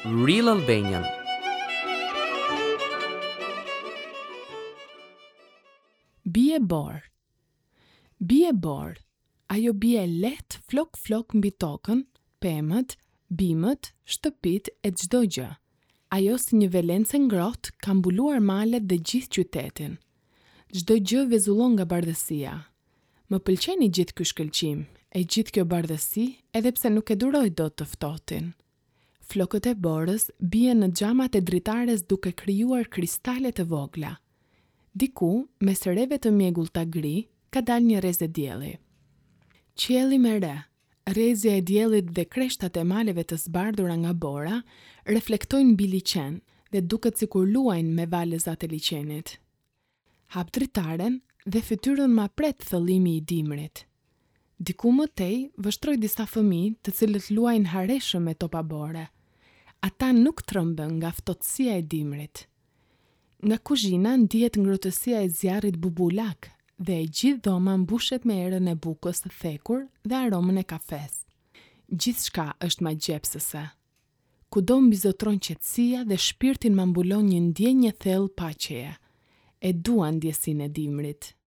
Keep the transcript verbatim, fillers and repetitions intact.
Real Albanian. Bie borë. Bie borë. Ajo bie lehtë flok-flok mbi tokën, pemët, bimët, shtëpit e çdo gjë. Ajo si një velencë ngrohtë ka mbuluar malet dhe gjithë qytetin. Çdo gjë vezullon nga bardhësia. Më pëlqen i gjithë ky shkëlqim, e gjithë kjo bardhësi, edhe pse nuk e duroj dot të ftohtin. Flokët e borës bien në xhamat e dritares duke krijuar kristale të vogla. Diku, mes rreve të mjegullta gri, ka dalë një rrezë dielli. Qielli me re, rrezja e diellit dhe kreshtat e maleve të zbardhura nga bora reflektojnë mbi liqen dhe duket sikur luajnë me valezat e liqenit. Hap dritaren dhe fytyrën ma pret thëllimi i dimrit. Diku më tej vështroj disa fëmijë të cilët luajnë hareshëm me topa bore. Ata nuk trëmbën nga ftohtësia e dimrit. Nga kuzhina ndihet ngrohtësia e zjarrit bubulak dhe e gjithë dhoma mbushet me erën e bukës së thekur dhe aromën e kafes. Gjithçka është magjepsëse. Kudo mbizotron qetësia dhe shpirtin ma mbulon një ndjenjë thellë paqeje. E dua ndjesinë e dimrit.